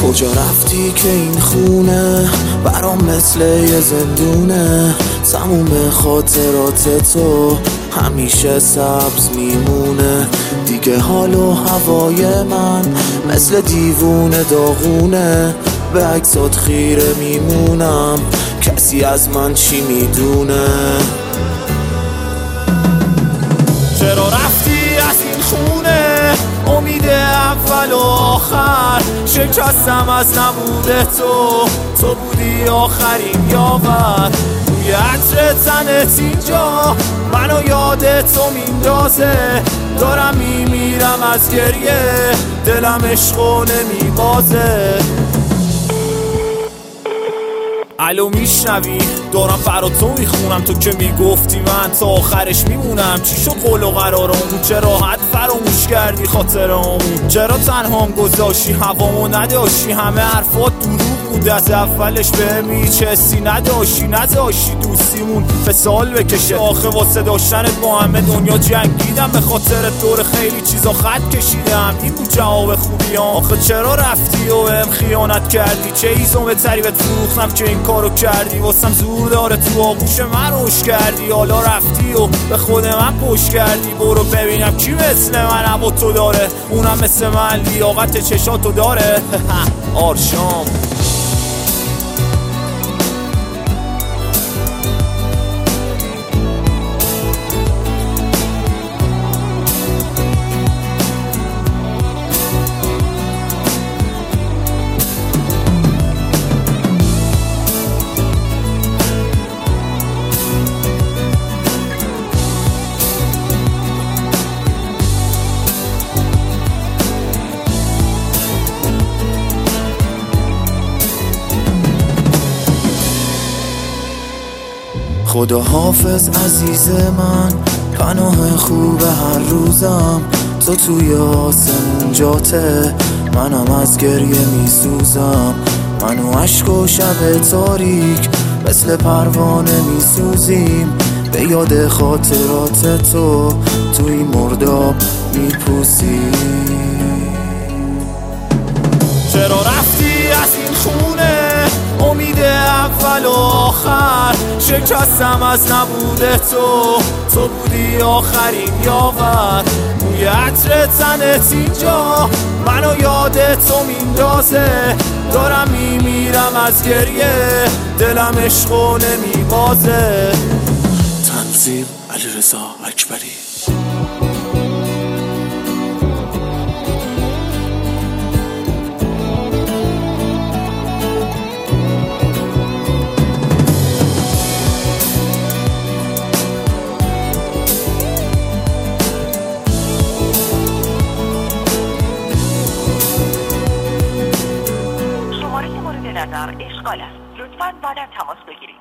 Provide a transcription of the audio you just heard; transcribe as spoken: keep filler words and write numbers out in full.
کجا رفتی که این خونه برام مثل یه زندونه؟ تموم خاطرات تو همیشه سبز میمونه. دیگه حال و هوای من مثل دیوونه داغونه. به عکسات خیره میمونم، کسی از من چی میدونه؟ چرا رفتی از این خونه؟ امید اول و آخر شکستم از نبود تو. تو بودی آخرین یاور. بوی عطر تنت اینجا منو یاد تو میندازه. دارم میمیرم از گریه، دلم عشقو نمیبازه. الو میشنوی؟ دارم برا تو میخونم. تو که میگفتی من تا آخرش میمونم. چی شد قول و قرارمون؟ چه راحت فراموش کردی خاطرامون؟ چرا تنهام گذاشتی هوامو نداشتی؟ همه حرفات دروغ بود، از اولش بهم هیچ حسی نداشتی. نذاشتی دوستیمون به سال بکشه. آخه واسه داشتنت با همه دنیا جنگیدم، به خاطر دور خیلی چیزا خط کشیدم. این بود جواب خوبیام. آخه چرا رفتی و بهم خیانت کردی؟ چه ایزم به تریبت فروختم که این کارو کردی؟ واسم زور داره تو آغوش من روش کردی. حالا رفتی و به خود من پشت کردی. برو ببینم کی مثل من هوا تو داره، اونم مثل من لیاقت چشاتو داره. آرشام خدا حافظ عزیز من، پناه خوب هر روزم. تو توی آسمون جاته، منم از گریه میسوزم. منو عشق و شب تاریک مثل پروانه میسوزیم. به یاد خاطرات تو توی مرداب میپوسیم. چرا رفتی از این خونه؟ امید اول و آخر شکستم از نبود تو. تو بودی آخرین یاور. بوی عطر تنت اینجا منو یاد تو میندازه. دارم میمیرم از گریه، دلم عشقو نمیبازه. تنظیم علیرضا اکبری. در اشغال است. لطفاً بعد تماس بگیرید.